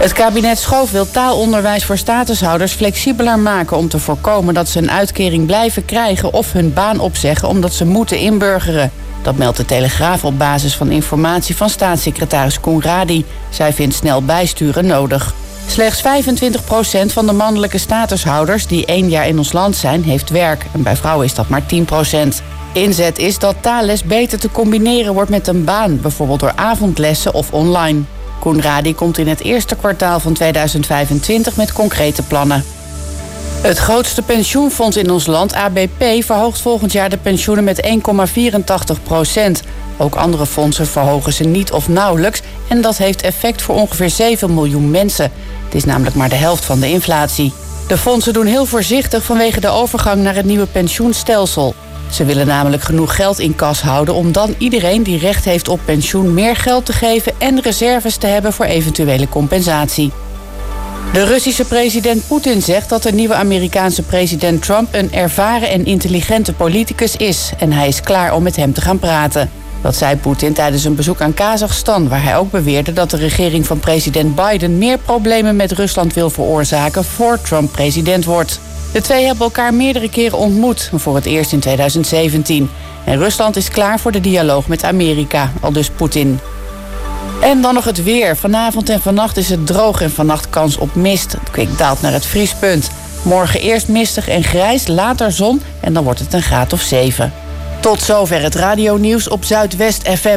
Het kabinet Schoof wil taalonderwijs voor statushouders flexibeler maken om te voorkomen dat ze een uitkering blijven krijgen of hun baan opzeggen omdat ze moeten inburgeren. Dat meldt de Telegraaf op basis van informatie van staatssecretaris Conradi. Zij vindt snel bijsturen nodig. Slechts 25% van de mannelijke statushouders die 1 jaar in ons land zijn, heeft werk. En bij vrouwen is dat maar 10%. Inzet is dat taalles beter te combineren wordt met een baan, bijvoorbeeld door avondlessen of online. Conradi komt in het eerste kwartaal van 2025 met concrete plannen. Het grootste pensioenfonds in ons land, ABP, verhoogt volgend jaar de pensioenen met 1,84%. Ook andere fondsen verhogen ze niet of nauwelijks en dat heeft effect voor ongeveer 7 miljoen mensen. Het is namelijk maar de helft van de inflatie. De fondsen doen heel voorzichtig vanwege de overgang naar het nieuwe pensioenstelsel. Ze willen namelijk genoeg geld in kas houden om dan iedereen die recht heeft op pensioen meer geld te geven en reserves te hebben voor eventuele compensatie. De Russische president Poetin zegt dat de nieuwe Amerikaanse president Trump een ervaren en intelligente politicus is en hij is klaar om met hem te gaan praten. Dat zei Poetin tijdens een bezoek aan Kazachstan, waar hij ook beweerde dat de regering van president Biden meer problemen met Rusland wil veroorzaken voor Trump president wordt. De twee hebben elkaar meerdere keren ontmoet, voor het eerst in 2017. En Rusland is klaar voor de dialoog met Amerika, aldus Poetin. En dan nog het weer. Vanavond en vannacht is het droog en vannacht kans op mist. Het kwik daalt naar het vriespunt. Morgen eerst mistig en grijs, later zon en dan wordt het een graad of 7. Tot zover het radionieuws op Zuidwest FM.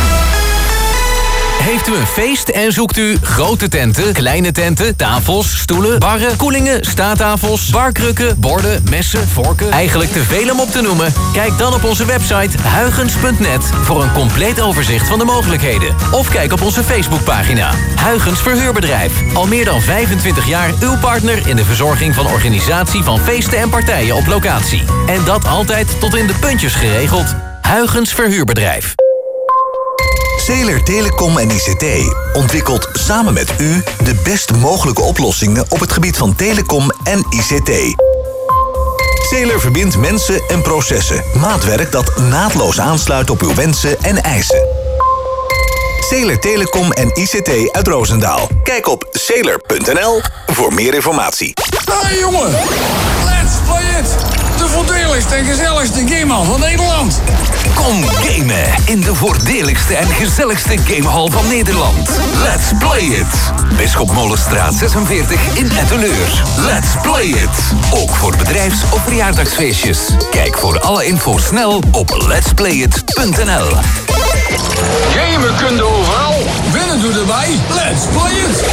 Heeft u een feest en zoekt u grote tenten, kleine tenten, tafels, stoelen, barren, koelingen, staattafels, barkrukken, borden, messen, vorken? Eigenlijk te veel om op te noemen? Kijk dan op onze website huygens.net voor een compleet overzicht van de mogelijkheden. Of kijk op onze Facebookpagina. Huygens Verhuurbedrijf. Al meer dan 25 jaar uw partner in de verzorging van organisatie van feesten en partijen op locatie. En dat altijd tot in de puntjes geregeld. Huygens Verhuurbedrijf. Zeeler Telecom en ICT ontwikkelt samen met u de best mogelijke oplossingen op het gebied van telecom en ICT. Zeeler verbindt mensen en processen. Maatwerk dat naadloos aansluit op uw wensen en eisen. Zeeler Telecom en ICT uit Roosendaal. Kijk op zeeler.nl voor meer informatie. Hey jongen, let's play it! De voordeligste en gezelligste gamehal van Nederland. Kom gamen in de voordeligste en gezelligste gamehal van Nederland. Let's play it! Bisschop Molenstraat 46 in Etteleur. Let's play it! Ook voor bedrijfs- of verjaardagsfeestjes. Kijk voor alle info snel op letsplayit.nl. Gamen kun je overal, winnen doe erbij. Let's play it!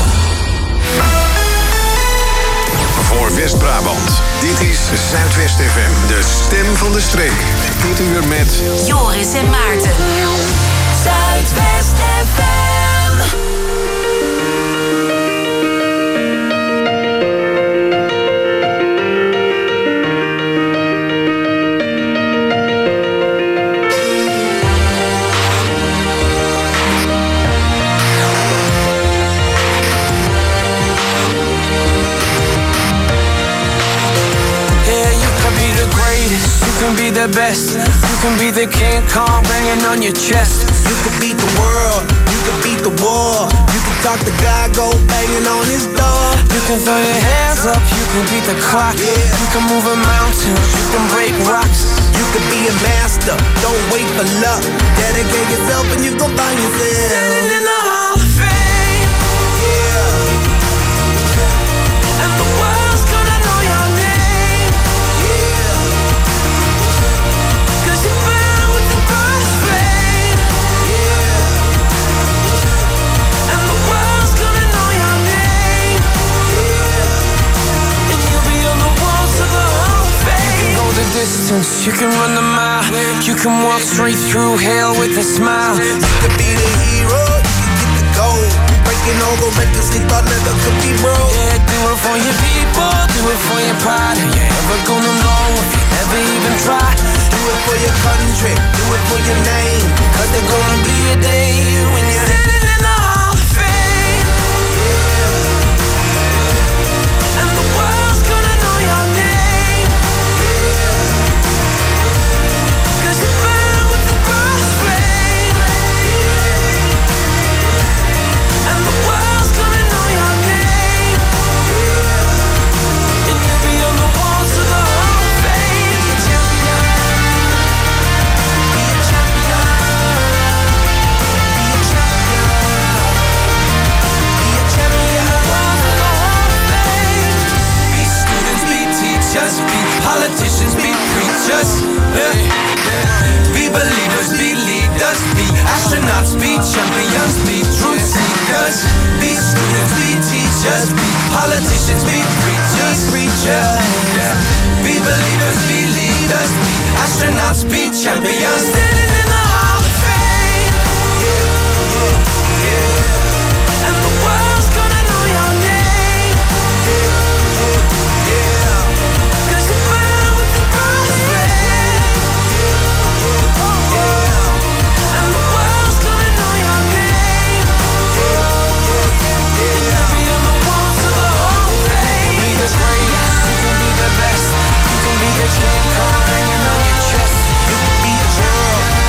Voor West-Brabant. Dit is Zuidwest FM, de stem van de streek. Dit uur met Joris en Maarten. Zuidwest FM. You can be the best. You can be the King Kong banging on your chest. You can beat the world. You can beat the war. You can talk to God, go banging on his door. You can throw your hands up. You can beat the clock. Yeah. You can move a mountain. You can break rocks. You can be a master. Don't wait for luck. Dedicate yourself and you gon' find yourself Standing in the Hall of Fame. Yeah. And the world's gonna know your name. Yeah. Cause you burn with the crossfade. Yeah. And the world's gonna know your name. Yeah. And you'll be on the walls of the Hall of Fame. You can go the distance, you can run the mile. You can walk straight through hell with a smile. You can be the hero, you can get the gold. Breaking all the records they thought never could be broke. Yeah, do it for your people, do it for your pride. Are you ever gonna know if you never even try? Do it for your country, do it for your name. Cause there's gonna be a day when you're Standing in the Hall of Fame. Yeah. And the world's gonna know your name. Cause you burn with the crossfade. And the world's gonna know just be politicians, be preachers, yeah. Be believers, be leaders, be astronauts, be champions. Standing in the Hall of Fame, yeah. And the world's gonna know your name, yeah. Cause you burn with the brightest flame, yeah. And the world's gonna know your name, yeah. Champion the walls of the Hall of Fame. You can be the greatest, you can be the best, you can be the King Kong hanging on your chest. You can be the world,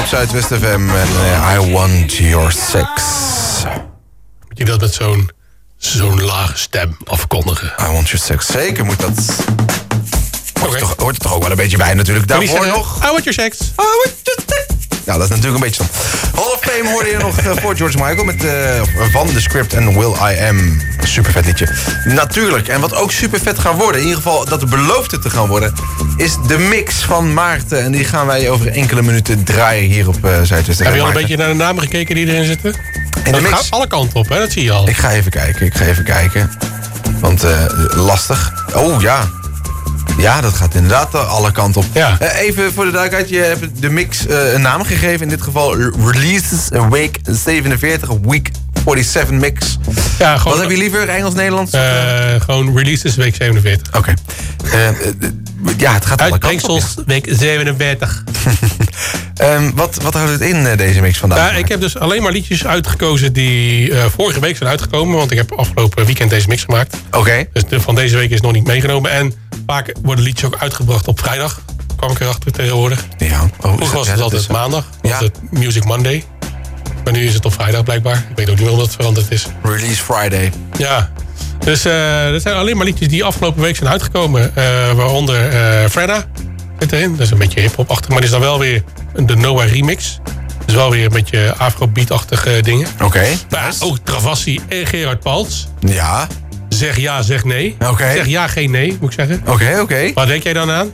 Zuidwest FM en I Want Your Sex. Moet je dat met zo'n lage stem afkondigen? I Want Your Sex, zeker moet dat. Hoort er toch ook wel een beetje bij natuurlijk. Daarvoor nog. I Want Your Sex. Ja, dat is natuurlijk een beetje zo. Hall of Fame hoorde je nog voor George Michael met van The Script en Will I Am. Super vet liedje. Natuurlijk. En wat ook super vet gaat worden, in ieder geval dat het belooft te gaan worden, is de mix van Maarten. En die gaan wij over enkele minuten draaien hier op Zuidwest. Heb je al een beetje naar de namen gekeken die erin zitten? In de mix gaat alle kanten op, hè? Dat zie je al. Ik ga even kijken. Want lastig. Oh ja. Ja, dat gaat inderdaad alle kanten op. Ja. Even voor de duidelijkheid, je hebt de mix een naam gegeven. In dit geval Releases Week 47, Week 47 mix. Ja, gewoon, wat heb je liever, Engels-Nederlands? Gewoon Releases Week 47. Oké. Ja, het gaat alle kanten op. Uitbrengsels Week 47. Wat houdt het in, deze mix vandaag? Ja, ik heb dus alleen maar liedjes uitgekozen die vorige week zijn uitgekomen. Want ik heb afgelopen weekend deze mix gemaakt. Oké. Dus van deze week is nog niet meegenomen. En vaak worden liedjes ook uitgebracht op vrijdag. Kwam ik erachter tegenwoordig. Ja. Vroeger was het altijd maandag. Was het Music Monday. Maar nu is het op vrijdag blijkbaar. Ik weet ook niet waarom dat veranderd is. Release Friday. Ja. Dus dat zijn alleen maar liedjes die afgelopen week zijn uitgekomen. Waaronder Fredda zit erin. Dat is een beetje hip-hop-achtig. Maar dit is dan wel weer de Noah remix. Dus wel weer een beetje afrobeat-achtige dingen. Oké. Maar ook Travassi en Gerard Paltz. Ja. Zeg ja, zeg nee. Oké. Zeg ja, geen nee, moet ik zeggen. Oké. Waar denk jij dan aan?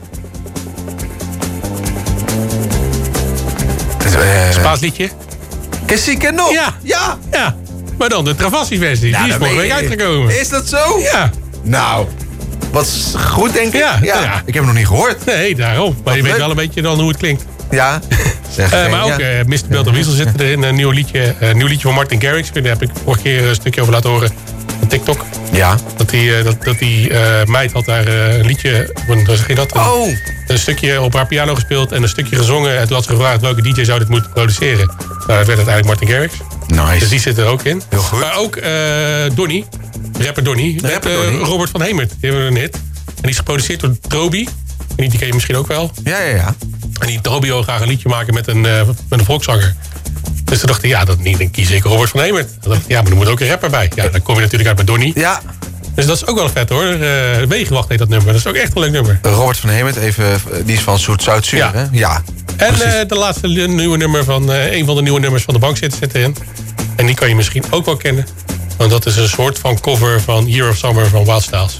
Spaans liedje. Kessieke nog? Ja. Maar dan de Travassi-versie. Die is vorige week uitgekomen. Is dat zo? Ja. Nou, wat goed denk ik. Ja. Ik heb hem nog niet gehoord. Nee, daarom. Maar je weet wel een beetje dan hoe het klinkt. Ja. Maar ook Mr. Belt and Weasel zit erin. Een nieuw liedje van Martin Garrix. Daar heb ik vorige keer een stukje over laten horen op TikTok. Ja. Dat die meid had daar een liedje, hoe zeg je dat? Een stukje op haar piano gespeeld en een stukje gezongen. En toen had ze gevraagd welke DJ zou dit moeten produceren. Nou, dat werd uiteindelijk Martin Garrix. Nice. Dus die zit er ook in. Heel goed. Maar ook Donnie, rapper Donnie. Robert van Hemert, die hebben een hit. En die is geproduceerd door Trobi. En die ken je misschien ook wel. Ja. En die Trobi wil graag een liedje maken met een volkszanger. Dus toen dacht ik, dan kies ik Robert van Hemert. Dan dacht ik, maar er moet ook een rapper bij. Ja, dan kom je natuurlijk uit met Donnie. Ja. Dus dat is ook wel vet hoor. Wegenwacht heet dat nummer. Dat is ook echt een leuk nummer. Robert van Hemert, die is van Zoet-Zuid-Zuur, ja. Hè? Ja. En de laatste nieuwe nummer van een van de nieuwe nummers van de bank zit erin. En die kan je misschien ook wel kennen. Want dat is een soort van cover van Year of Summer van Wild Styles.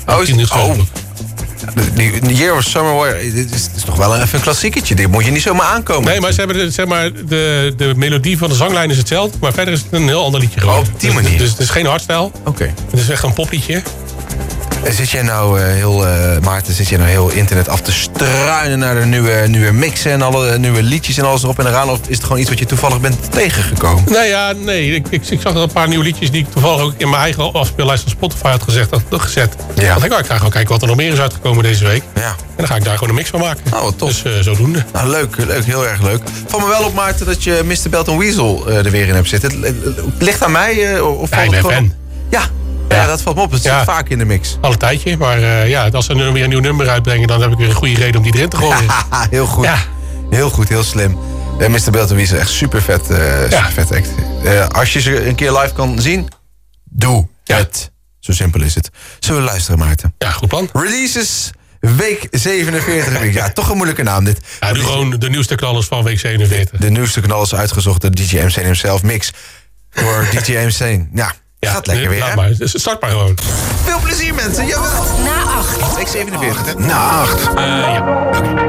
The Year of Summer, dit is toch wel even een klassieketje. Dit moet je niet zomaar aankomen. Nee, maar ze hebben de melodie van de zanglijn is hetzelfde. Maar verder is het een heel ander liedje geworden. Op die manier. Dus het is geen hardstyle. Oké. Het is echt een popliedje. Zit jij nou Maarten, zit jij nou heel internet af te struinen naar de nieuwe mixen en alle nieuwe liedjes en alles erop en eraan? Of is het gewoon iets wat je toevallig bent tegengekomen? Nee. Ik zag dat een paar nieuwe liedjes die ik toevallig ook in mijn eigen afspeellijst van Spotify had gezet. Ja. Ik ga gewoon kijken wat er nog meer is uitgekomen deze week. Ja. En dan ga ik daar gewoon een mix van maken. Oh, wat tof. Dus zodoende. Nou, leuk, heel erg leuk. Val me wel op, Maarten, dat je Mr. Belt and Weasel er weer in hebt zitten. Het ligt aan mij? Of ik ben fan. Ja, dat valt me op. Het zit vaak in de mix. Al een tijdje, maar als ze weer een nieuw nummer uitbrengen, dan heb ik weer een goede reden om die erin te gooien. Heel goed. Ja. Heel goed, heel slim. Mr. Belt and Weasel, echt super vet. Super vet act. Als je ze een keer live kan zien, doe het. Zo simpel is het. Zullen we luisteren, Maarten? Ja, goed plan. Releases week 47. Ja, toch een moeilijke naam dit. Ja, nu gewoon de nieuwste knallers van week 47. De nieuwste knallers uitgezocht door DJ MC himself. Mix door DJ MC. Ja. Gaat lekker weer, hè? Maar. Start maar gewoon. Veel plezier, mensen. Jawel. Na 8. Week 47, hè? Na 8. Ja.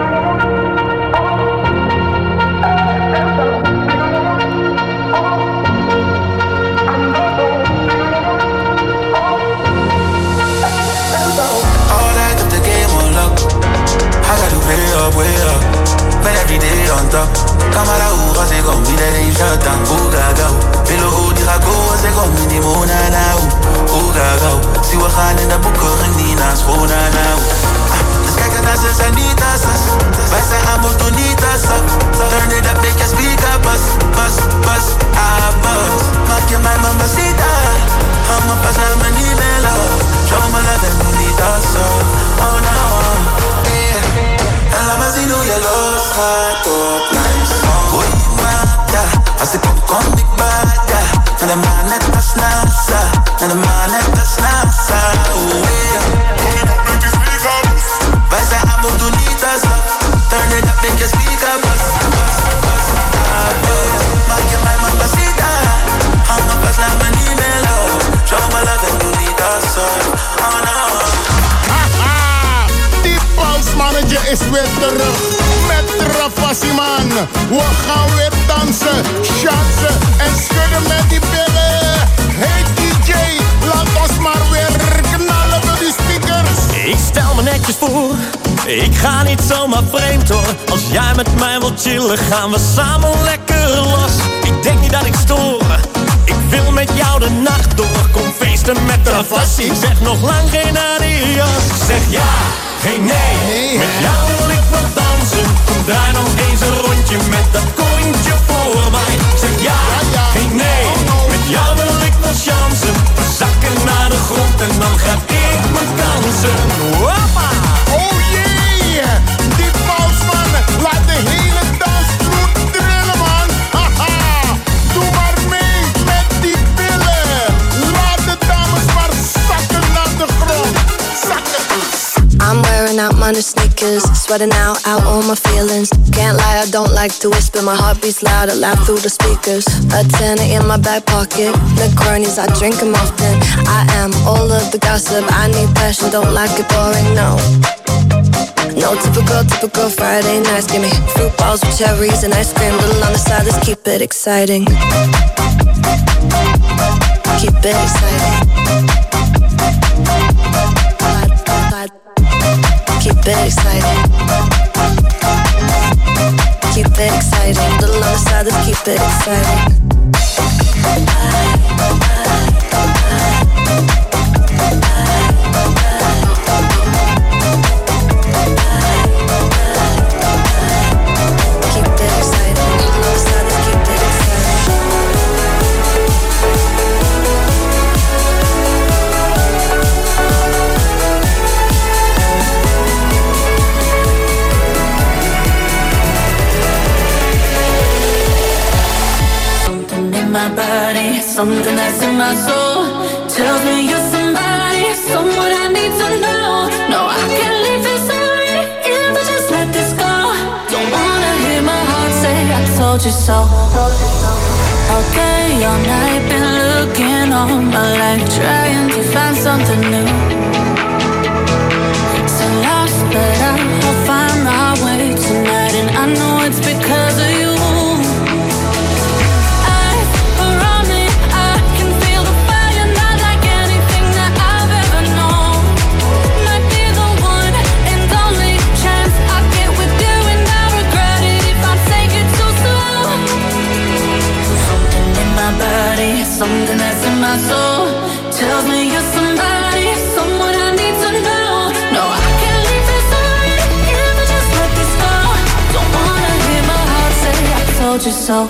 All night of the game on lock. I got to play up, way up. But every day on top. Kamala Uva, ze gon mi de shut down. Oegagau. Willen hoe die gaat go, ze gon mi die mona nou. Oegagau. Zie we gaan in de boeken, ging die naar school nou. Dus kijken naar ze zijn niet assas. Wij zijn allemaal toen niet assas. Turn it up, make a speaker, bas. Maak je mijn mamacita. Hang me pas, laat me niet meer los. Show me love en doe niet assas. Oh no. En laat me zien hoe je los gaat op mijn song. Gooi maar big bad, yeah. Naar de maan net als NASA, naar de maan net als NASA. Oh yeah. Wij zijn aan moet doen niet als af. Turn it up in je speaker, bas. Maak je mij mamacita. Hang op vast, laat me niet meer los. Show me love en doe niet als af. Oh no. Die pausmannetje is weer terug. Met Rafassi man. We gaan weer dansen, shansen en schudden met die billen. Hey DJ, laat ons maar weer knallen met die speakers. Ik stel me netjes voor, ik ga niet zomaar vreemd hoor. Als jij met mij wilt chillen, gaan we samen lekker los. Ik denk niet dat ik stoor, ik wil met jou de nacht door. Kom feesten met Rafassi, zeg nog lang geen adios. Zeg ja, geen nee, met jou wil ik wat dansen. Kom draai nog eens een rondje met dat kontje voor mij. Zeg ja, geen nee, met jou wil ik wat chansen. We zakken naar de grond en dan ga ik mijn dansen. Hoppa! Oh yeah, die pausman laat de hele dansvloer trillen man. Haha, doe maar mee met die billen. Laat de dames maar zakken naar de grond. Zakken. I'm wearing out my new sneakers, sweating out all my feelings. Can't lie, I don't like to whisper. My heart beats loud, I laugh through the speakers. A tenner in my back pocket, Negronis, I drink them often. I am all of the gossip, I need passion, don't like it boring, no. No typical Friday nights. Give me fruit balls with cherries and ice cream. Little on the side, let's keep it exciting. Keep it exciting. Keep it exciting. Keep it exciting. Little on the side, let's keep it exciting. My body, something that's in my soul tells me you're somebody, someone I need to know. No, I can't leave this already if I just let this go. Don't wanna hear my heart say I told you so. Okay, all night been looking all my life, trying to find something new. So lost, but I'll find my way tonight, and I know it's because of you. Something that's in my soul tells me you're somebody, someone I need to know. No, I can't leave this already if I just let this go. Don't wanna hear my heart say I told you so.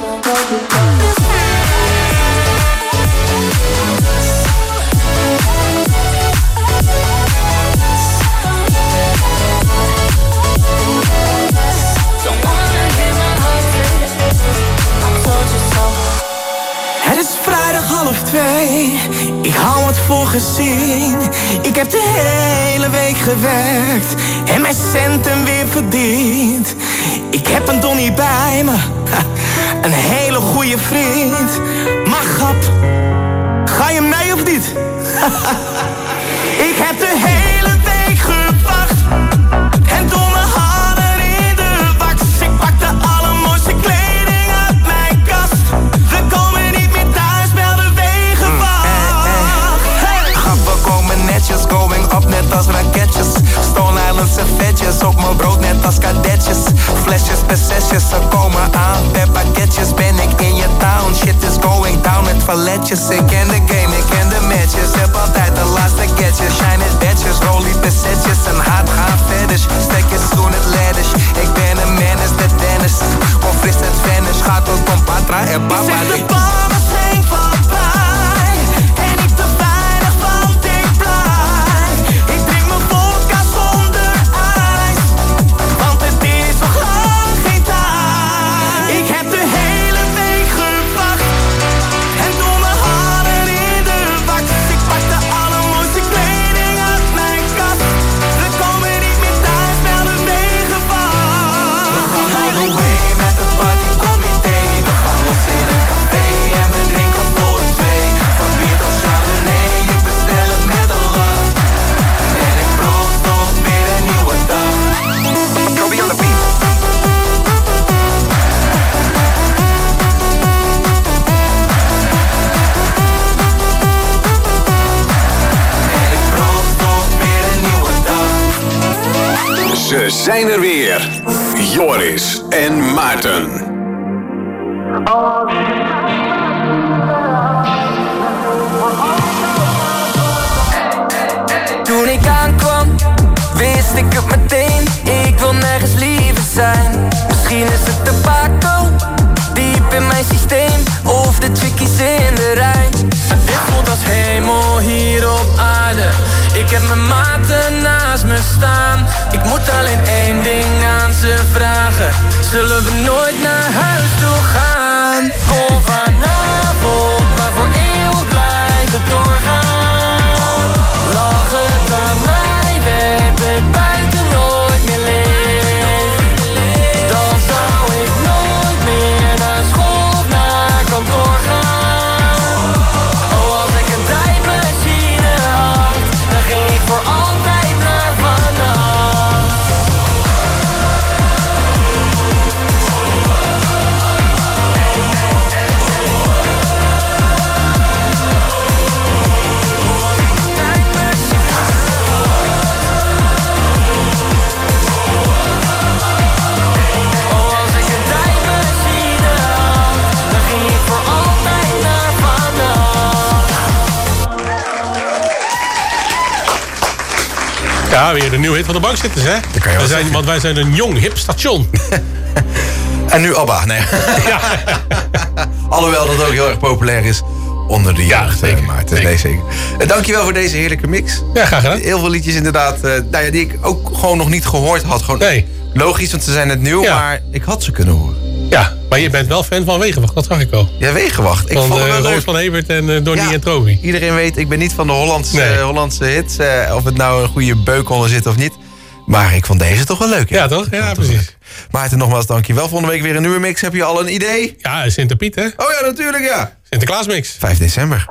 Don't wanna hear my heart say I told you so. Het is vrijdag 1:30, ik hou het voor gezien. Ik heb de hele week gewerkt en mijn centen weer verdiend. Ik heb een Donnie bij me, een hele goede vriend. Maar grap, ga je mee of niet? Ik heb de hele week gewacht en door mijn handen in de wax. Ik pak de allermooiste kleding uit mijn kast. We komen niet meer thuis, bel de wegenwacht. We komen netjes, going up net als raketjes. Stone Island servetjes, op mijn brood net als kadetjes. Flesjes, besesjes, ze komen aan. Per pakketjes ben ik in je town. Shit is going down met valetjes. Ik ken de game, ik ken de matches. Heb altijd de laatste gadgets. Shiny badges, rollie besetjes. En hard gaan verder. Stekjes doen het leiders. Ik ben een menace, de Dennis. Of is het Venice, gaat ook om Patra en Papa. Zeg de ballen geen voorbij. En ik te weinig, want ik blijf. Ik drink mijn vodka zonder ijs. Want het is nog lang geen tijd. Ik heb de hele week gewacht Ze zijn er weer. Joris en Maarten. Toen ik aankwam, wist ik het meteen. Ik wil nergens liever zijn. Misschien is het de bako, diep in mijn systeem. Of de chickies in de rij. Dit voelt als hemel hier op aarde. Ik heb mijn maten naast me staan. Ik moet alleen één ding aan ze vragen. Zullen we nooit naar huis toe gaan? Kom vanavond, maar voor eeuwig blijven doorgaan. Lach het aan mij, werd het buiten nooit meer leeg. Dan zou ik nooit meer naar school of naar kantoor gaan. Oh, als ik een tijdmachine had, dan ging ik voor altijd naar vanaf. Ja, weer de nieuwe hit van de bankzitters, hè? Dat kan je wel zeggen. Want wij zijn een jong, hip station. En nu ABBA, nee. Ja. Alhoewel dat ook heel erg populair is onder de jeugd. Zeker. Maarten. Nee, zeker. Dankjewel voor deze heerlijke mix. Ja, graag gedaan. Heel veel liedjes inderdaad, die ik ook gewoon nog niet gehoord had. Gewoon Nee. logisch, want ze zijn net nieuw, Ja. maar ik had ze kunnen horen. Ja, maar je bent wel fan van Wegenwacht, dat zag ik al. Ja, Wegenwacht. Ik Van vond het wel Roos leuk. van Evert en Donnie Ja. en Trovi. Iedereen weet, ik ben niet van de Nee. Hollandse hits. Of het nou een goede beuk onder zit of niet. Maar ik vond deze toch wel leuk. hè? Ja, toch? Ja, precies. Maarten, nogmaals dankjewel. Volgende week weer een nieuwe mix. Heb je al een idee? Ja, Sinterpiet, hè? Oh ja, natuurlijk, ja. Sinterklaasmix. 5 december.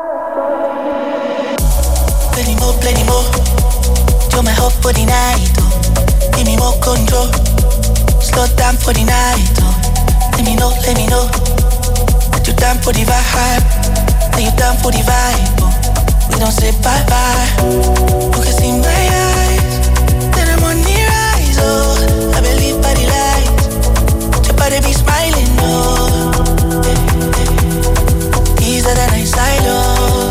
Plenty more. You're my hope for the night, oh. Give me more control. Slow down for the night, oh. Let me know. That you down for the vibe. That you down for the vibe, oh. We don't say bye-bye. You can see my eyes. Then I'm on the rise, oh. I believe by the light. Your body be smiling, oh. Easier than I silo.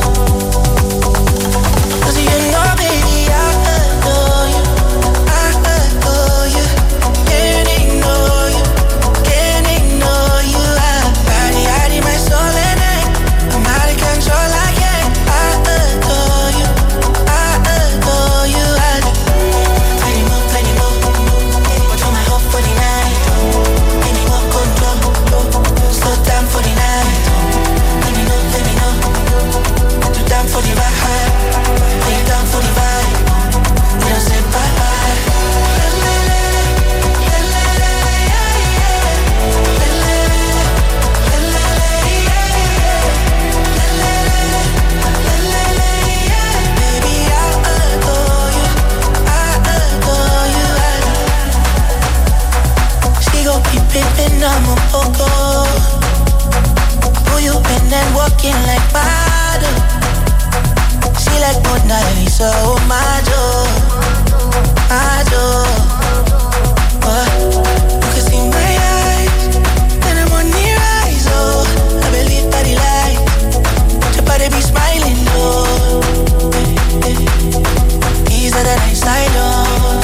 I'm a poco. Who you been and walking like Bado? She like Mona Lisa, oh my Joe. You can see my eyes, and I'm on the rise, oh. I believe by the light, your body be smiling, oh. Easier than I slide on.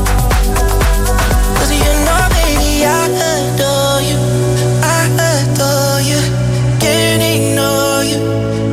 Cause you know, baby, I adore you. Can't ignore you.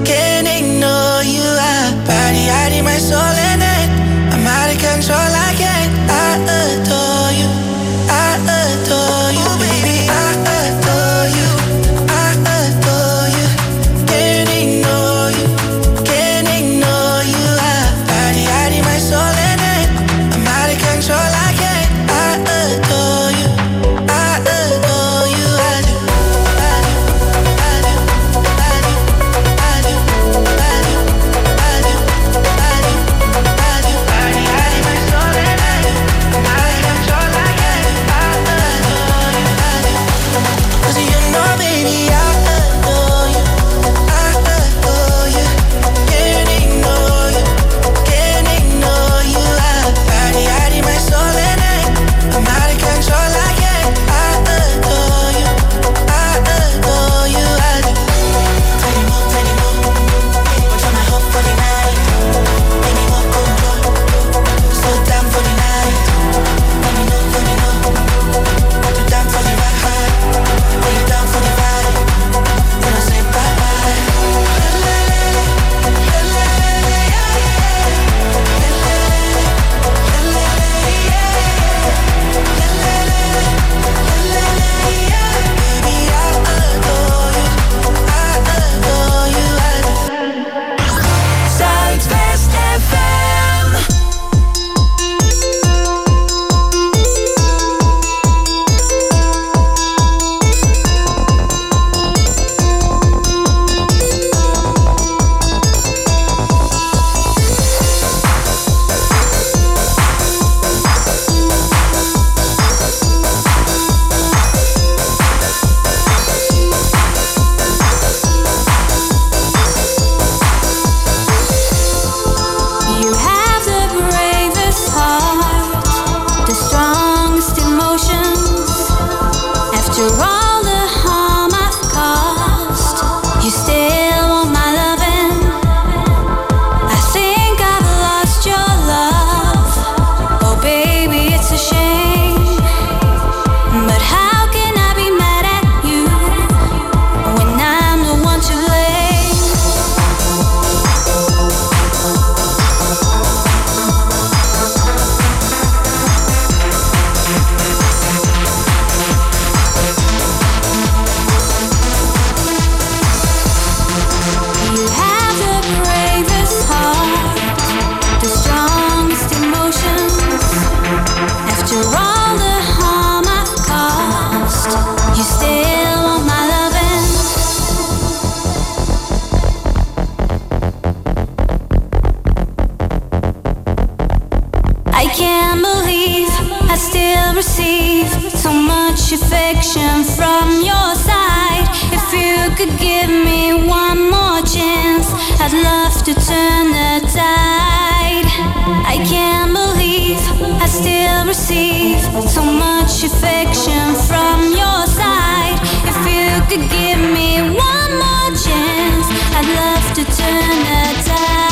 much affection from your side. If you could give me one more chance, I'd love to turn the tide. I can't believe I still receive so much affection from your side. If you could give me one more chance, I'd love to turn the tide.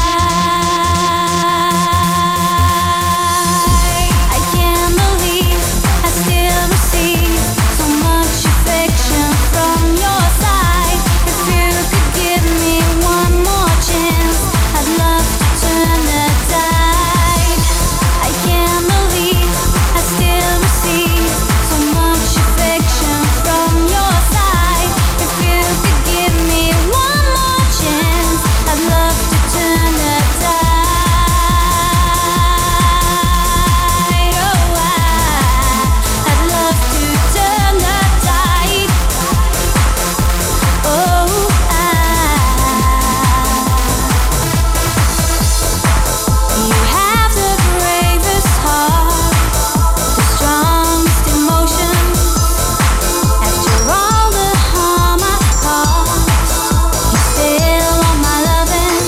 I can't believe I still receive so much affection from your side. If you could give me one more chance, I'd love to turn the tide. I can't believe I still receive so much affection from your side. If you could give me one more chance, I'd love to turn the tide. Oh, I'd love to turn the tide. Oh, you have the bravest heart, the strongest emotions. After all the harm I caused, you still want my loving.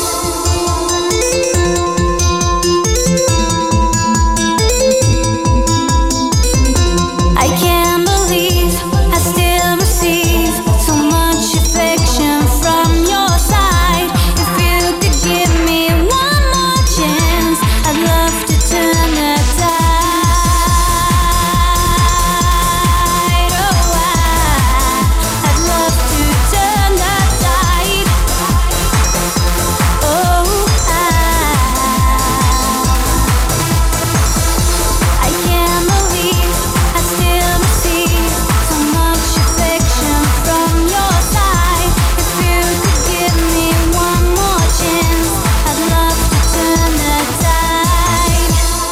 I can't believe I still receive so much affection from your side. If you could give me one more chance, I'd love to turn the tide. Oh, I'd love to turn the tide. Oh, I can't believe I still receive so much affection from your side. If you could give me one more chance, I'd love to turn the tide.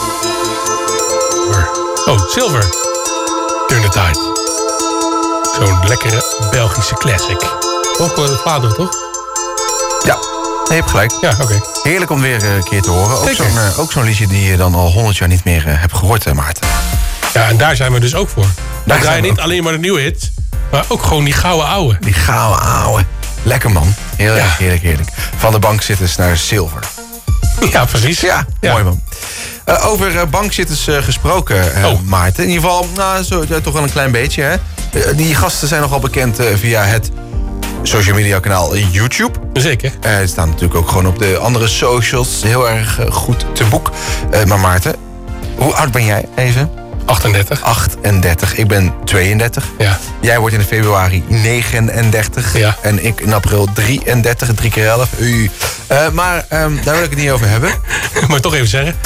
Oh, Silver. Turn the Tide. Zo'n lekkere Belgische classic. Ook Vlaanderen, toch? Ja, je hebt gelijk. Ja, oké. Heerlijk om weer een keer te horen. Zeker. Ook zo'n liedje die je dan al 100 jaar niet meer hebt gehoord, Maarten. Ja, en daar zijn we dus ook voor. Daar zijn draaien we niet alleen maar de nieuwe hits, maar ook gewoon die gouden ouwe. Die gouden ouwe. Lekker man. Heel erg heerlijk. Van de bankzitters naar Silver. Ja, precies. Ja, mooi man. Over bankzitters gesproken, Maarten. In ieder geval, toch wel een klein beetje. Hè? Die gasten zijn nogal bekend via het social media kanaal YouTube. Zeker. Het staan natuurlijk ook gewoon op de andere socials heel erg goed te boek. Maar Maarten, hoe oud ben jij even? 38. 38. Ik ben 32. Ja. Jij wordt in februari 39. Ja. En ik in april 33. 3 keer 11. Maar daar wil ik het niet over hebben. Maar toch even zeggen.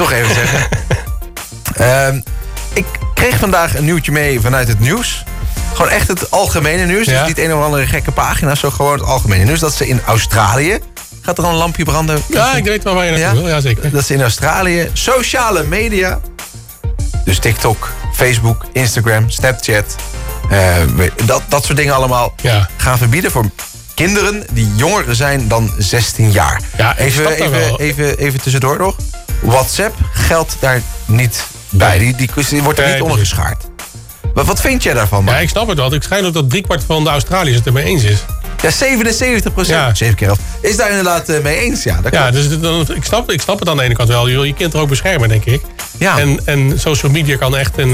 Ik kreeg vandaag een nieuwtje mee vanuit het nieuws. Gewoon echt het algemene nieuws. Ja. Dus niet een of andere gekke pagina. Zo gewoon het algemene nieuws. Dat ze in Australië... Gaat er al een lampje branden? Ja, ik weet wel waar je naartoe wil. Ja, zeker. Dat ze in Australië sociale media... Dus TikTok, Facebook, Instagram, Snapchat... dat soort dingen allemaal gaan verbieden voor kinderen die jonger zijn dan 16 jaar. Ja, even tussendoor nog. WhatsApp geldt daar niet bij. Die wordt er niet ondergeschaard. Wat vind jij daarvan, man? Ja, ik snap het wel. Ik schijn ook dat 3/4 van de Australiërs het ermee eens is. Ja, 77%. Ja. 7 keer 11. Is daar inderdaad mee eens, ja. Ja, dus ik snap het aan de ene kant wel. Je wil je kind er ook beschermen, denk ik. Ja. En social media kan echt een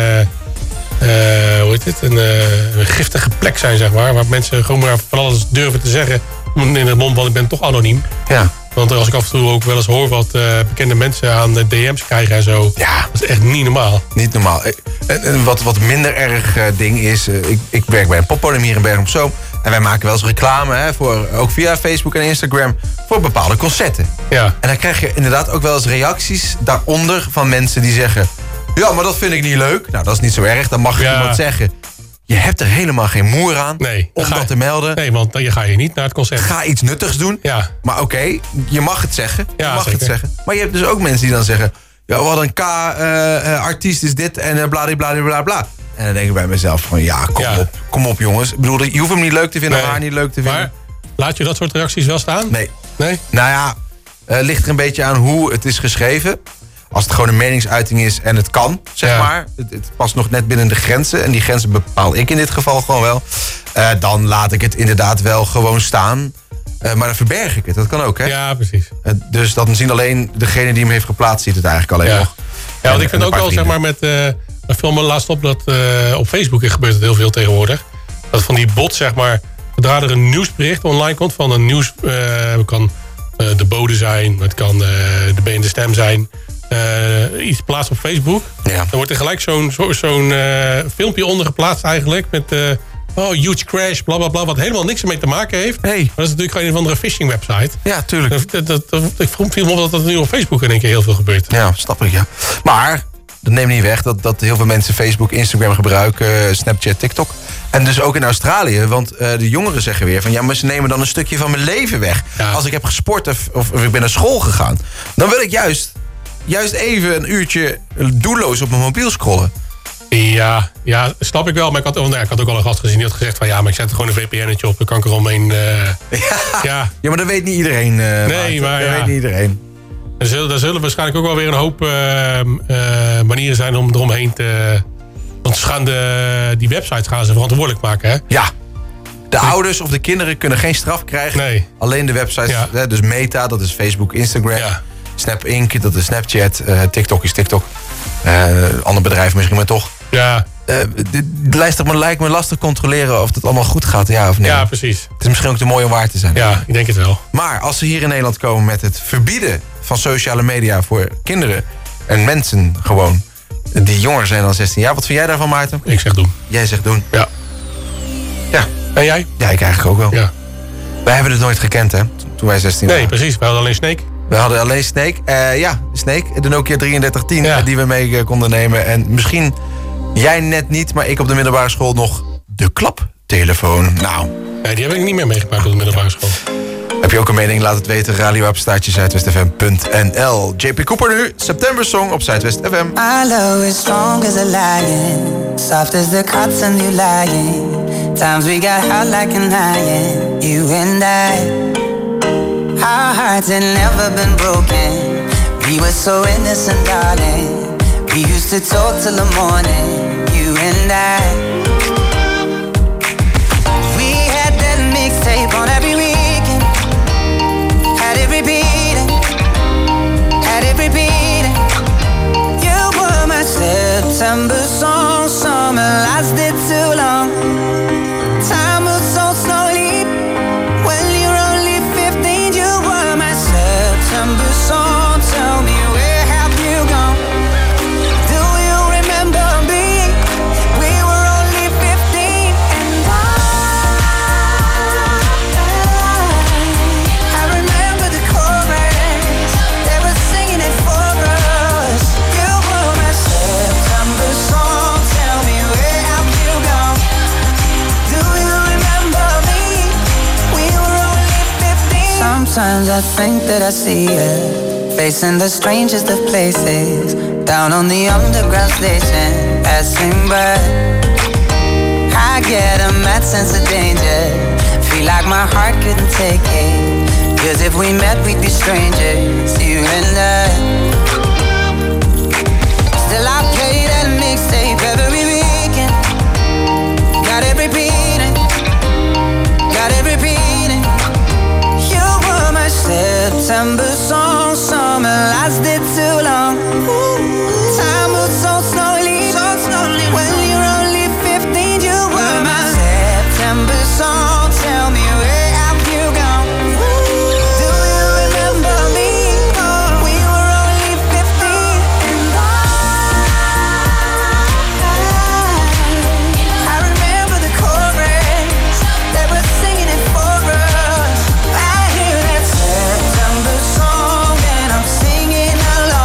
giftige plek zijn, zeg maar. Waar mensen gewoon maar van alles durven te zeggen. In het mond van, ik ben toch anoniem. Ja. Want als ik af en toe ook wel eens hoor wat bekende mensen aan de DM's krijgen en zo. Ja. Dat is echt niet normaal. Niet normaal. En wat minder erg ding is... Ik werk bij een poppodium hier in Bergen op Zoom. En wij maken wel eens reclame, hè, ook via Facebook en Instagram... voor bepaalde concerten. Ja. En dan krijg je inderdaad ook wel eens reacties daaronder... van mensen die zeggen... ja, maar dat vind ik niet leuk. Nou, dat is niet zo erg. Dan mag iemand zeggen... je hebt er helemaal geen moer aan om dat te melden. Nee, want dan ga je niet naar het concert. Ga iets nuttigs doen. Ja. Maar oké, je mag het zeggen. Ja, Maar je hebt dus ook mensen die dan zeggen... ja, wat een K-artiest is dit en bladibladibla. En dan denk ik bij mezelf van kom op jongens. Ik bedoel, je hoeft hem niet leuk te vinden of haar niet leuk te vinden. Maar laat je dat soort reacties wel staan? Nee. Nee? Nou ja, ligt er een beetje aan hoe het is geschreven. Als het gewoon een meningsuiting is en het kan, zeg maar. Het past nog net binnen de grenzen. En die grenzen bepaal ik in dit geval gewoon wel. Dan laat ik het inderdaad wel gewoon staan. Maar dan verberg ik het. Dat kan ook, hè? Ja, precies. Dus dan zien alleen degene die hem heeft geplaatst, ziet het eigenlijk alleen nog. Ja, want ik vind ook wel, zeg maar, met... We filmen laatst op dat op Facebook gebeurt het heel veel tegenwoordig. Dat van die bot, zeg maar... Zodra er een nieuwsbericht online komt van een nieuws... Het kan de bode zijn, het kan de BN De Stem zijn... iets plaatst op Facebook. Ja. Dan wordt er gelijk zo'n filmpje onder geplaatst eigenlijk... met huge crash, blablabla... wat helemaal niks ermee te maken heeft. Hey. Maar dat is natuurlijk gewoon een of andere phishing website. Ja, tuurlijk. Ik viel me op dat nu op Facebook in één keer heel veel gebeurt. Ja, snap ik, ja. Maar... Dat neemt niet weg dat heel veel mensen Facebook, Instagram gebruiken, Snapchat, TikTok. En dus ook in Australië, want de jongeren zeggen weer van... ja, maar ze nemen dan een stukje van mijn leven weg. Ja. Als ik heb gesport of ik ben naar school gegaan... dan wil ik juist even een uurtje doelloos op mijn mobiel scrollen. Ja, snap ik wel. Maar ik had ook al een gast gezien die had gezegd van... ja, maar ik zet er gewoon een VPN'tje op, dan kan ik er omheen... Ja, maar dat weet niet iedereen. Nee, maar dat weet niet iedereen. Er zullen waarschijnlijk ook wel weer een hoop manieren zijn om eromheen te... Want ze gaan die websites gaan ze verantwoordelijk maken, hè? Ja. De ouders of de kinderen kunnen geen straf krijgen. Nee. Alleen de websites. Ja. Dus Meta, dat is Facebook, Instagram. Ja. Snap Inc, dat is Snapchat. TikTok is TikTok. Ander bedrijf misschien, maar toch. Ja. Lijkt me lastig controleren of het allemaal goed gaat, ja of nee. Ja, precies. Het is misschien ook te mooi om waar te zijn. Ja, ik denk het wel. Maar als ze hier in Nederland komen met het verbieden van sociale media voor kinderen en mensen gewoon die jonger zijn dan 16 jaar. Wat vind jij daarvan, Maarten? Ik zeg doen. Jij zegt doen? Ja. Ja. En jij? Ja, ik eigenlijk ook wel. Ja. Wij hebben het nooit gekend, hè? Toen wij 16 waren. Nee, precies. We hadden alleen Snake. We hadden alleen Snake. Snake. De Nokia 3310 die we mee konden nemen. En misschien jij net niet, maar ik op de middelbare school nog de klaptelefoon. Nou. Nee, die heb ik niet meer meegemaakt op de middelbare school. Heb je ook een mening? Laat het weten. radio@zuidwestfm.nl. JP Cooper nu. September Song op Zuidwest FM. My love is strong as a lion, soft as the cotton you lying. Times we got hot like an iron, you and I. Our hearts had never been broken. We were so innocent, darling. We used to talk till the morning, you and I. We had that mixtape on every weekend. Had it repeating, had it repeating. You were my September song, summer lasted too long. Time moves so slowly when you're only 15. You were my September song. Tell me, where have you gone? Do you remember me? We were only 15, and I remember the chorus. They were singing it for us. You were my September song. Tell me, where have you gone? Do you remember me? We were only 15. Sometimes I think that I see you facing the strangest of places, down on the underground station, passing by. I get a mad sense of danger, feel like my heart couldn't take it, 'cause if we met we'd be strangers, you and I. Still I play that mixtape every weekend. Got it repeating, got it repeating. You were my September song, summer lasted too long. Time moves so slowly, when you're only 15. You were my September song. Tell me, where have you gone? Do you remember me? We were only 15, and I remember the chorus. They were singing it for us. I hear that September song and I'm singing along.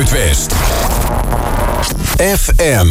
Zuidwest. FM.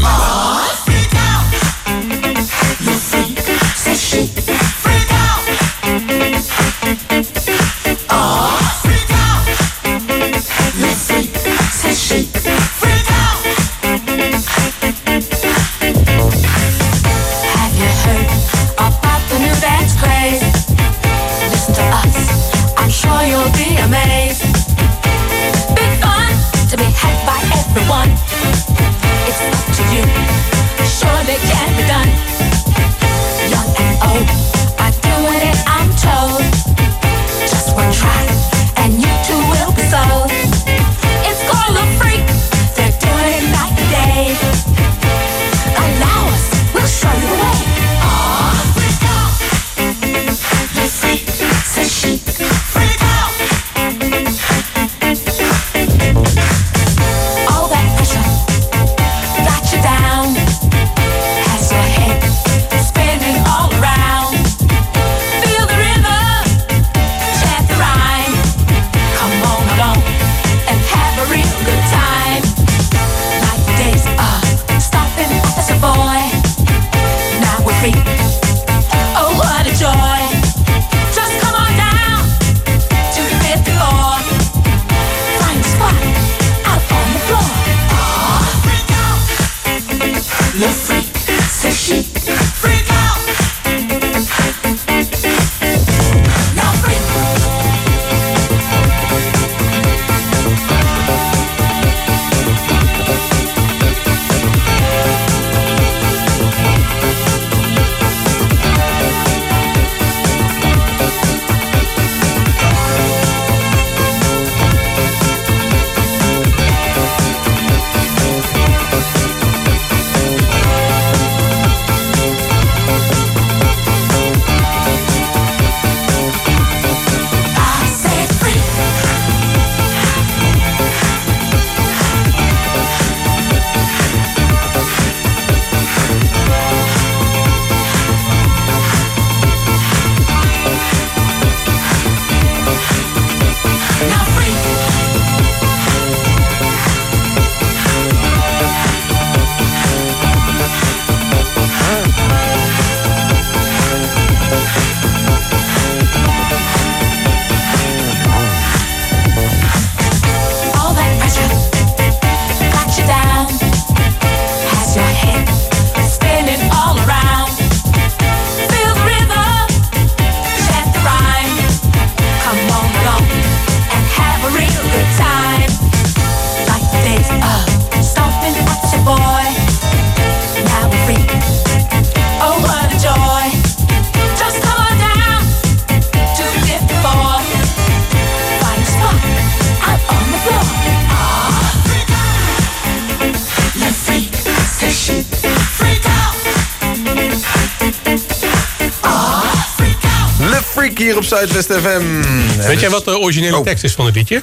Hier op Zuidwest FM. Weet jij wat de originele tekst is van het liedje?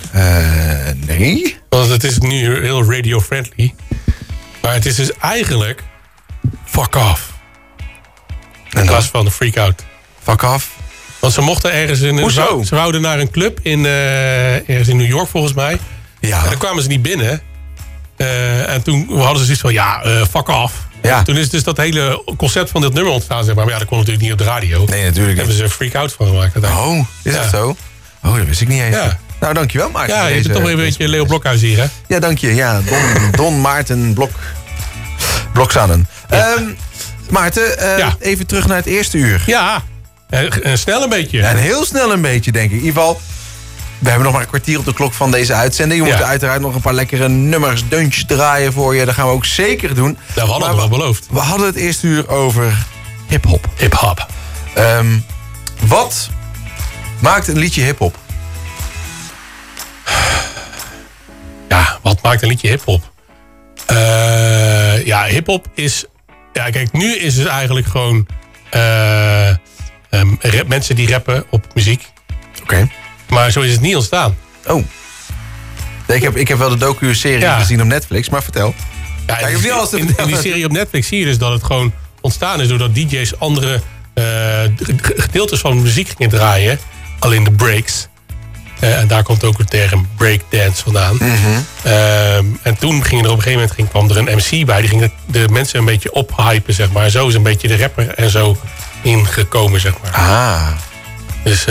Nee. Want het is nu heel radio-friendly. Maar het is dus eigenlijk... Fuck off. In plaats van freak out. Fuck off? Want ze mochten ergens in... Hoezo? Ze wouden naar een club ergens in New York volgens mij. Ja. En dan kwamen ze niet binnen. En toen hadden ze zoiets van... fuck off. Ja. Toen is dus dat hele concept van dit nummer ontstaan, zeg maar. Maar ja, dat kon natuurlijk niet op de radio. Nee, natuurlijk niet. Hebben ze een freak-out van gemaakt. Oh, is dat zo? Oh, dat wist ik niet eens. Ja. Nou, dankjewel Maarten. Ja, je bent toch weer een beetje Leo Blokhuis hier, hè? Ja, dank je. Ja, Don Maarten Blokzanen. Ja. Maarten, even terug naar het eerste uur. Ja, snel een beetje. En heel snel een beetje, denk ik. In ieder geval, we hebben nog maar een kwartier op de klok van deze uitzending. We moeten uiteraard nog een paar lekkere nummers, deuntjes draaien voor je. Dat gaan we ook zeker doen. Nou, we hadden het wel beloofd. We hadden het eerste uur over hip-hop. Hip-hop. Wat maakt een liedje hip-hop? Ja, wat maakt een liedje hip-hop? Ja, hip-hop is... Ja, kijk, nu is het eigenlijk gewoon... mensen die rappen op muziek. Oké. Maar zo is het niet ontstaan. Oh. Ik heb wel de docu-serie gezien op Netflix, maar vertel. Ja, in die serie op Netflix zie je dus dat het gewoon ontstaan is... doordat DJ's andere gedeeltes van muziek gingen draaien. Alleen de breaks. En daar komt ook de term breakdance vandaan. En toen ging er op een gegeven moment kwam er een MC bij. Die ging de mensen een beetje ophypen, zeg maar. Zo is een beetje de rapper en zo ingekomen, zeg maar. Dus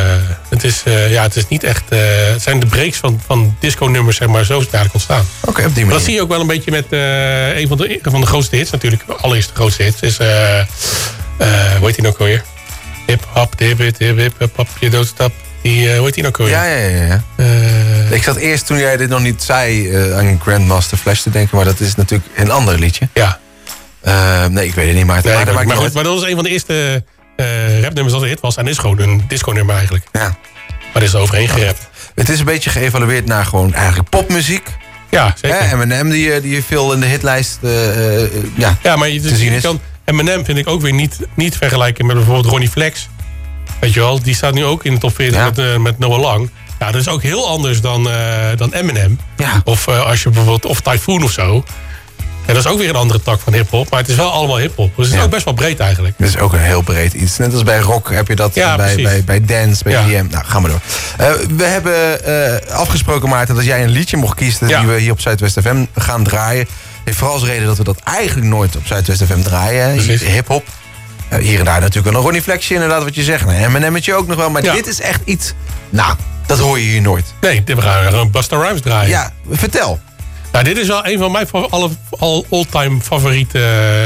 het is niet echt... het zijn de breaks van disco-nummers, zeg maar. Zo is het eigenlijk ontstaan. Oké, op die manier. Maar dat zie je ook wel een beetje met een van de grootste hits natuurlijk. Allereerst de grootste hits is... hoe heet die nou ook alweer? Hip-hop, hip-hop, je doodstap. Hoe heet die nou ook alweer? Ja. Ik zat eerst, toen jij dit nog niet zei, aan Grandmaster Flash te denken. Maar dat is natuurlijk een ander liedje. Ja. Nee, ik weet het niet. Maar dat was een van de eerste rapnummers dat een hit was. En is gewoon een disco-nummer eigenlijk. Ja. Maar er is er overheen gerapt. Het is een beetje geëvalueerd naar gewoon eigenlijk popmuziek. Ja, zeker. Eminem die veel in de hitlijst ja, maar te zien is. Eminem vind ik ook weer niet vergelijken met bijvoorbeeld Ronnie Flex. Weet je wel, die staat nu ook in de top 40 met Noah Lang. Ja, dat is ook heel anders dan Eminem. Ja. Of als je bijvoorbeeld, of Typhoon of zo. Ja, dat is ook weer een andere tak van hiphop. Maar het is wel allemaal hiphop. Dus het is ook best wel breed eigenlijk. Het is ook een heel breed iets. Net als bij rock heb je dat bij dance, bij EDM. Nou, gaan we door. We hebben afgesproken, Maarten, dat jij een liedje mocht kiezen die we hier op Zuidwest FM gaan draaien. Heeft vooral als reden dat we dat eigenlijk nooit op Zuidwest FM draaien. Hiphop. Hier en daar natuurlijk een Ronnie Flexje, inderdaad wat je zegt. Een Eminemetje ook nog wel. Maar dit is echt iets... Nou, dat hoor je hier nooit. Nee, we gaan een Busta Rhymes draaien. Ja, vertel. Nou, dit is wel een van mijn all-time favoriete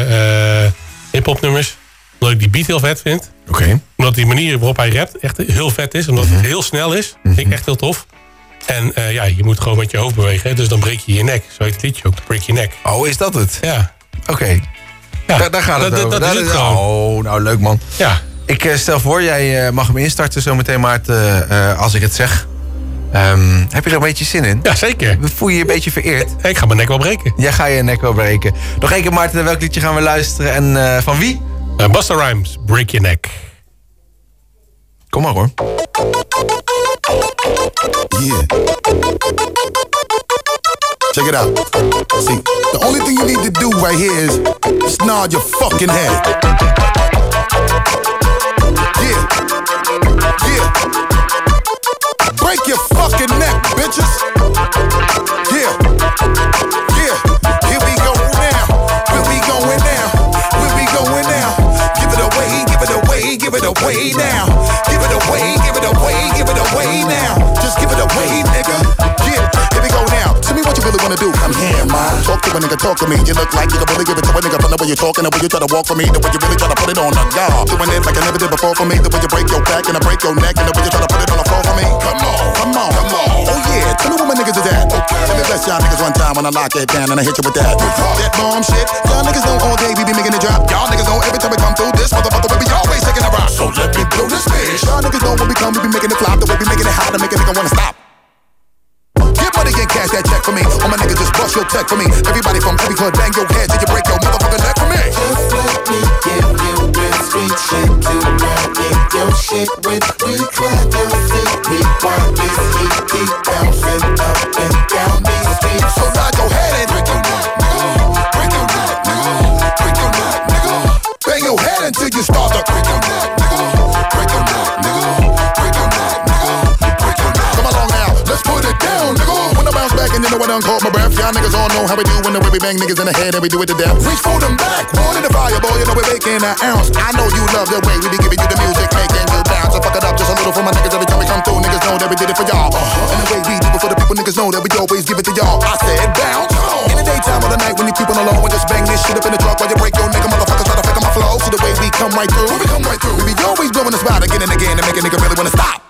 hip-hop nummers. Omdat ik die beat heel vet vind. Oké. Omdat die manier waarop hij rapt echt heel vet is. Omdat het heel snel is. Vind ik echt heel tof. En je moet gewoon met je hoofd bewegen. Hè? Dus dan breek je je nek. Zo heet het liedje ook. Break je nek. Oh, is dat het? Ja. Oké. Ja, daar gaat het over. Dat is het gewoon. Oh, nou leuk man. Ja. Ik stel voor, jij mag hem instarten zometeen, Maarten, als ik het zeg. Heb je er een beetje zin in? Ja, zeker. Voel je je een beetje vereerd? Ik ga mijn nek wel breken. Jij gaat je nek wel breken. Nog één keer, Maarten, naar welk liedje gaan we luisteren? En van wie? Busta Rhymes, Break Your Neck. Kom maar hoor. Yeah. Check it out. See, the only thing you need to do right here is just nod your fucking head. Yeah. Yeah. Break your fucking neck, bitches. Yeah. Yeah. Here we go now. Where we going now? Where we going now? Give it away, give it away, give it away now. Give it away, give it away, give it away now. Just give it away, nigga. Yeah. Here we go now. Tell me what you really wanna do. I'm here, man. Talk to a nigga, talk to me. You look like you can really give it to a nigga from the way you're talking, the way you try to walk for me, the way you really try to put it on the guard. Doing it like I never did before for me, the way you break your back and I break your neck, and the way you try to put it on the floor for me. Come on, come on, come on. Oh yeah, tell me what my niggas is at. Okay. Let me bless y'all niggas one time when I lock it down and I hit you with that. That bomb shit. Y'all niggas know all day we be making it drop. Y'all niggas know every time we come through this motherfucker we be always taking a rock. So let me blow this bitch. Y'all niggas know when we come we be making it flop, the way we making it hot to make a nigga wanna stop. Get money and cash that check for me. All my niggas just bust your check for me. Everybody from every hood bang your head till you break your motherfucking neck for me. Just let me give you real street shit to ride in your shit with. We clap your feet, we want this heat, keep bouncing up and down these streets. So nod your head and break your neck, nigga. Break your neck, nigga. Break your neck, nigga. Bang your head until you start to break your neck, nigga. Break your neck, nigga. Break your neck, nigga. Break your neck. Come along now, let's put it down, nigga. When I bounce back and you know I done caught my breath. Y'all niggas all know how we do when the way we bang niggas in the head and we do it to death. Reach for them back, one in the fire, boy, you know we're making an ounce. I know you love the way we be giving you the music, making you bounce. So fuck it up just a little for my niggas every time we come through. Niggas know that we did it for y'all. And the way we do it for the people, niggas know that we always give it to y'all. I said bounce. In the daytime or the night when you keep on alone, we just bang this shit up in the truck while you break your nigga. Motherfuckers try to fake on my flow. See the way we come right through. We come right through. We be always blowing the spot again and again and make a nigga really wanna stop.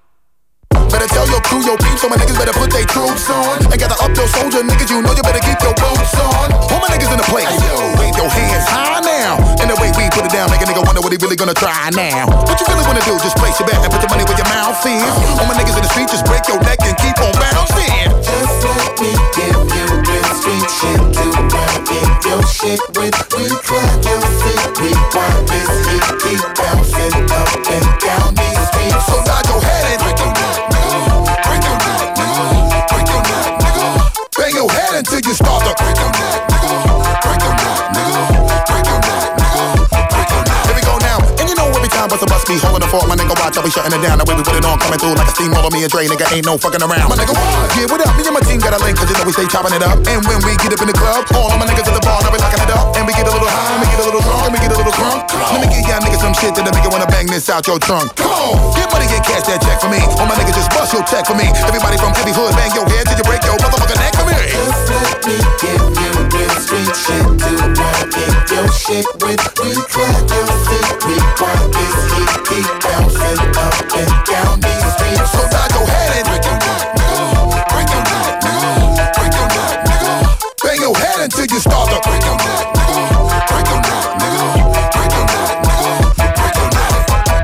Better tell your crew, your peeps, so my niggas better put their troops on. And gather up your soldier niggas, you know you better keep your boots on. All my niggas in the place, wave your hands high now. And the way we put it down, make a nigga wonder what he really gonna try now. What you really wanna do, just place your bet and put your money where your mouth is. All my niggas in the street, just break your neck and keep on bouncing. Just let me give you real street shit to ride in your shit with. We clap your feet, we want this heat, keep bouncing up and down these streets. So nod your head and break your neck, nigga. Break your neck, nigga. Break your neck, nigga. Bang your head until you start to break your neck, nigga. Break your neck, nigga. Break your neck, nigga. Break your neck. Here we go now, and you know every time bust a bust me see, holding the fort, my nigga, watch, I'll be shutting it down. The way we put it on, coming through like a steamroller, me and Dre, nigga, ain't no fucking around. My nigga, what? Yeah, what up? Me and my team got a link, cause you know we stay chopping it up. And when we get up in the club, all of my niggas at the bar, now we locking it up. And we get a little high, and we get a little drunk, and we get a little crunk. Let me give y'all niggas some shit that'll make you wanna bang this out your trunk. Come on, get money, get cash, that check for me. All my niggas just bust your check for me. Everybody from every hood, bang your head till you break your motherfucking neck for me. Just let me give you real street shit. Do not get your shit with me. Clap your feet, we want this heat. Keep bouncing up and down these streets. So now go ahead and break your neck, nigga. Break your neck, nigga. Break your neck, nigga. Bang your head until you start to break your neck, nigga. Break your neck, nigga. Break your neck, nigga. Break your neck.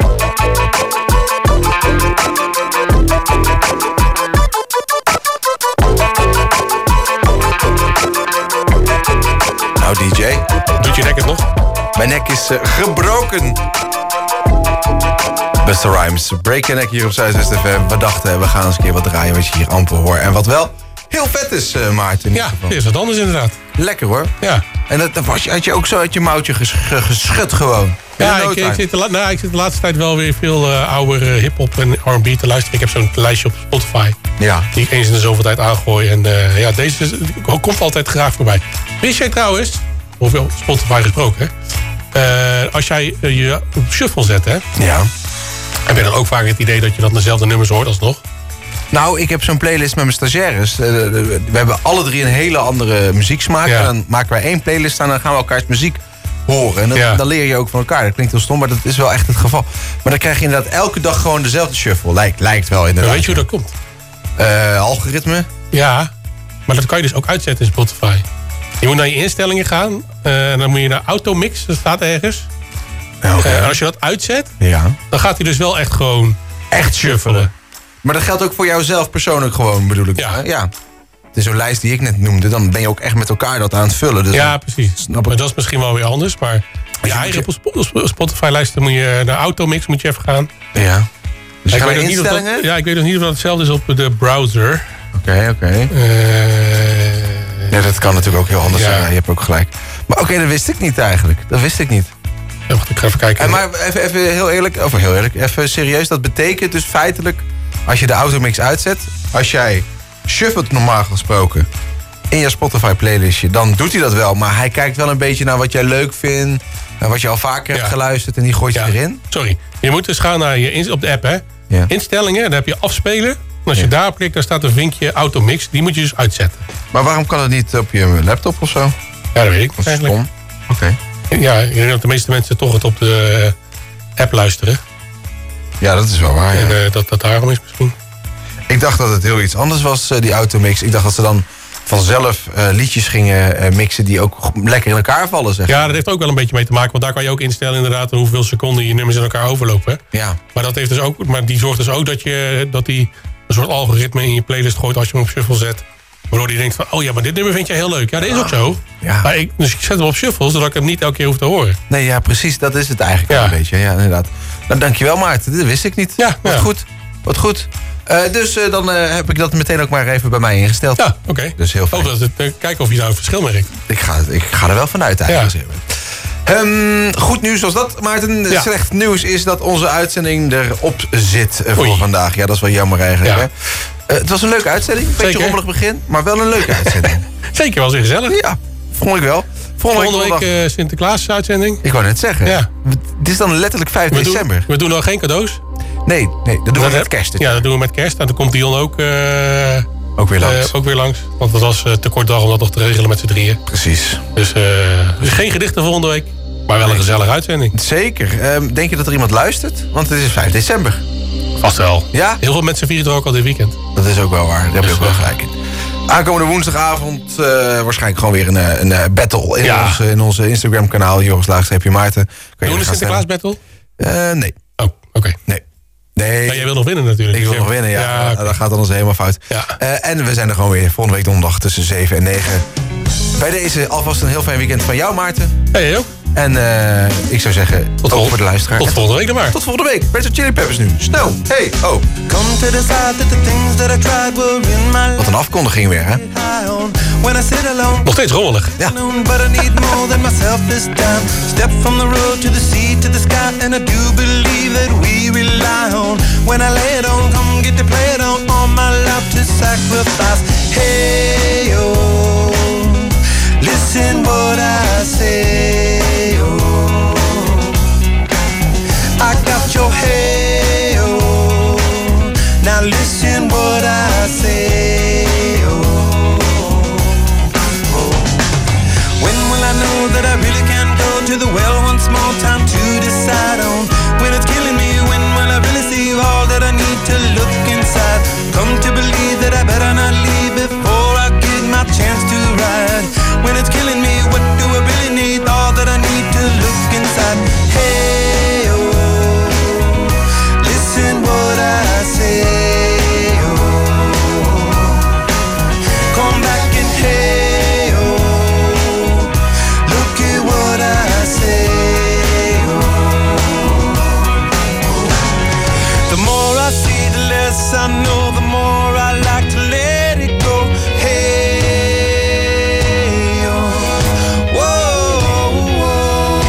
Nou, DJ. Doet je nek het nog? Mijn nek is gebroken. Beste Rhymes, break je nek hier op Zuidwest FM. We dachten, we gaan eens een keer wat draaien wat je hier amper hoort. En wat wel heel vet is, Maarten. Ja, is wat anders inderdaad. Lekker hoor. Ja. En dat had je ook zo uit je mouwtje geschud gewoon. Ja, ik zit de laatste tijd wel weer veel oude hip-hop en R&B te luisteren. Ik heb zo'n lijstje op Spotify. Ja. Die ik eens in de zoveel tijd aangooi. En ja, deze komt altijd graag voorbij. Wist jij trouwens, over Spotify gesproken, als jij je op shuffle zet, hè? Ja. Heb je dan ook vaak het idee dat je dan dezelfde nummers hoort alsnog? Nou, ik heb zo'n playlist met mijn stagiaires. We hebben alle drie een hele andere muzieksmaak. Ja. En dan maken wij één playlist aan en dan gaan we elkaars muziek horen. En dan leer je ook van elkaar. Dat klinkt heel stom, maar dat is wel echt het geval. Maar dan krijg je inderdaad elke dag gewoon dezelfde shuffle. Lijkt wel inderdaad. Maar weet je hoe dat komt? Algoritme? Ja, maar dat kan je dus ook uitzetten in Spotify. Je moet naar je instellingen gaan. En dan moet je naar Automix, dat staat ergens. Okay. En als je dat uitzet, ja. Dan gaat hij dus wel echt gewoon echt shuffelen. Maar dat geldt ook voor jou zelf persoonlijk gewoon, bedoel ik. Ja. Ja. Het is zo'n lijst die ik net noemde. Dan ben je ook echt met elkaar dat aan het vullen. Dus ja, precies. Maar dat is misschien wel weer anders. Maar je eigen Spotify-lijsten moet je naar Automix moet je even gaan. Ja. Dus ik weet instellingen? Ik weet nog niet of dat hetzelfde is op de browser. Oké. Ja, dat kan natuurlijk ook heel anders zijn. Ja, je hebt ook gelijk. Maar oké, dat wist ik niet eigenlijk. Dat wist ik niet. Ja, wacht, ik ga even kijken. Maar even heel eerlijk, even serieus. Dat betekent dus feitelijk, als je de Automix uitzet, als jij shuffelt normaal gesproken in je Spotify playlistje, dan doet hij dat wel. Maar hij kijkt wel een beetje naar wat jij leuk vindt, naar wat je al vaker hebt geluisterd en die gooit je erin. Sorry, je moet dus gaan naar op de app, hè? Ja. Instellingen, dan heb je afspelen. En als je daarop klikt, dan staat een vinkje Automix. Die moet je dus uitzetten. Maar waarom kan het niet op je laptop of zo? Ja, dat weet ik. Dat is stom. Oké. Ja, ik denk dat de meeste mensen toch het op de app luisteren. Ja, dat is wel waar. Ja. En dat daarom is misschien. Ik dacht dat het heel iets anders was, die Automix. Ik dacht dat ze dan vanzelf liedjes gingen mixen die ook lekker in elkaar vallen, zeg. Ja, dat heeft ook wel een beetje mee te maken. Want daar kan je ook instellen inderdaad hoeveel seconden je nummers in elkaar overlopen. Ja. Maar dat heeft dus ook, maar die zorgt dus ook dat die een soort algoritme in je playlist gooit als je hem op shuffle zet. Waardoor die denkt van, oh ja, maar dit nummer vind jij heel leuk. Ja, dat is ook zo. Ja. Maar dus ik zet hem op shuffle, zodat ik hem niet elke keer hoef te horen. Nee, ja, precies. Dat is het eigenlijk een beetje. Ja, inderdaad. Nou, dankjewel Maarten. Dat wist ik niet. Ja, Wat goed. Dus dan heb ik dat meteen ook maar even bij mij ingesteld. Ja, oké. Dus heel fijn. Kijken of je daar een verschil merkt. Ik ga er wel vanuit eigenlijk. Ja. Goed nieuws was dat, Maarten. Ja. Slecht nieuws is dat onze uitzending erop zit voor vandaag. Ja, dat is wel jammer eigenlijk. Ja. Hè? Het was een leuke uitzending. Een beetje rommelig begin, maar wel een leuke uitzending. Zeker, was weer gezellig. Ja, vond ik wel. Volgende week Sinterklaas uitzending. Ik wou net zeggen. Ja. Dit is dan letterlijk 5 december. We doen nog geen cadeaus. Nee, dat doen we met kerst. Ja, dat doen we met kerst. En dan komt Dion ook weer langs. Want dat was te kort dag om dat nog te regelen met z'n drieën. Precies. Dus geen gedichten volgende week. Maar wel een gezellige uitzending. Zeker. Denk je dat er iemand luistert? Want het is 5 december. Vast wel. Ja? Heel veel mensen vieren het ook al dit weekend. Dat is ook wel waar. Daar heb je ook wel gelijk in. Aankomende woensdagavond waarschijnlijk gewoon weer een battle in onze Instagram kanaal. Joris Maarten. Doen we een Sinterklaas battle? Nee. Oh, oké. Nee. Maar jij wil nog winnen natuurlijk. Ik wil nog winnen, ja. Dat gaat dan ons helemaal fout. Ja. En we zijn er gewoon weer volgende week donderdag tussen 7 en 9. Bij deze alvast een heel fijn weekend van jou, Maarten. Hey, jij ook. En ik zou zeggen, ook voor de luisteraar. Tot volgende week dan maar. Tot volgende week. Red Hot Chili Peppers nu. Snel. Hey, oh. Wat een afkondiging weer, hè? Nog steeds rommelig. Ja. Step from the road to the sea to the sky, and I do believe that we rely on. When I lay it on, come get to play it on. All my life to sacrifice. Hey, oh, listen what I say, oh. I got your hey, oh. Now listen what I say, oh. When will I know that I really can go to the well once more? Time to decide on when it's killing me. When will I really see all that I need to look inside? Come to believe that I better not leave before I get my chance to ride. When it's killing me, what do I really need? All that I need to look inside. Hey, oh, listen what I say, oh. Come back and hey, oh, look at what I say, oh. The more I see, the less I know, the more I like to let it go. Hey, oh, whoa, whoa.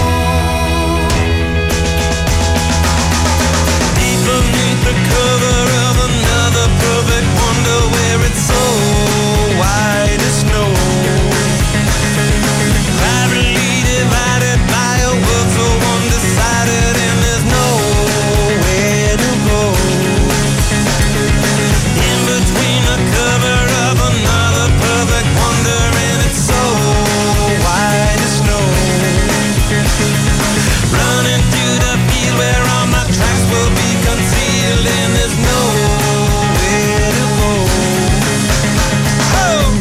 Deep beneath the cover of another perfect wonder, where it's so white as snow. Privately divided by a world so undecided, and there's nowhere to go. In between the cover of another perfect wonder, and it's so white as snow. Running through the field where all my tracks will be concealed, and there's nowhere to go. Oh!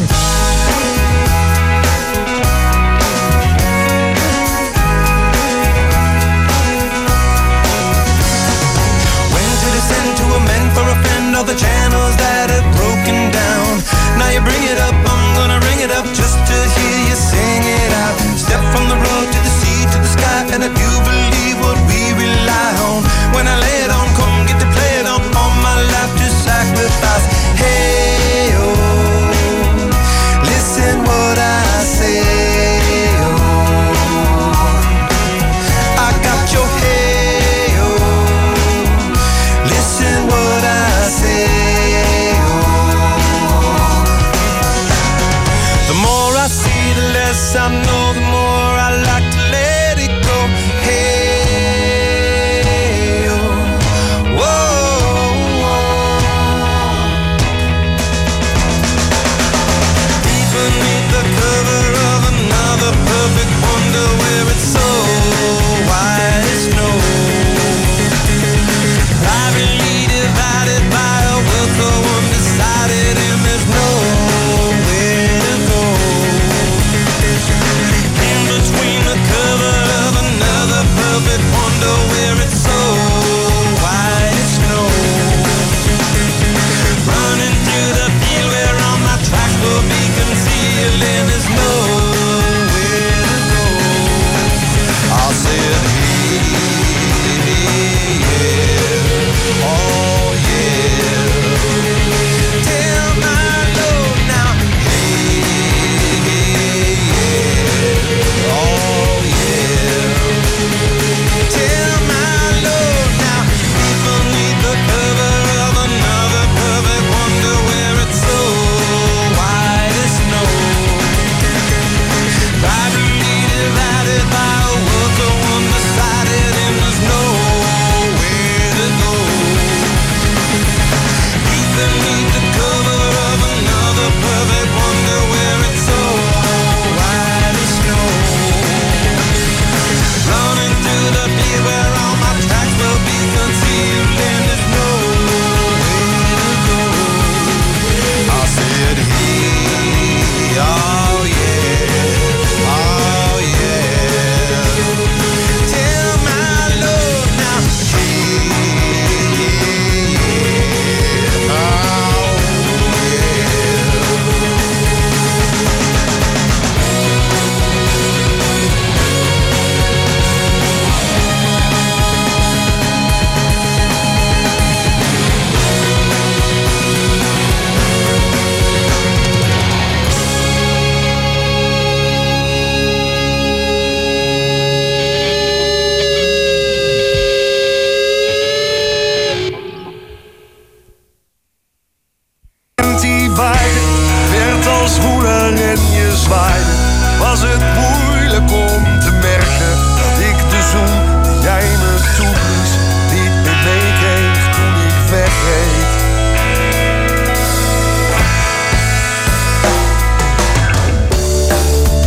When to descend to amend for a friend, all the channels that have broken down. Now you bring it up, I'm gonna ring it up just to hear you sing it out. Step from the road to the sea to the sky, and I do believe what we rely on. When I lay it on, come get to play it on. All my life to sacrifice. Hey, oh, listen what I say, oh. I got your hey, oh, listen what I say, oh. The more I see, the less I know, the more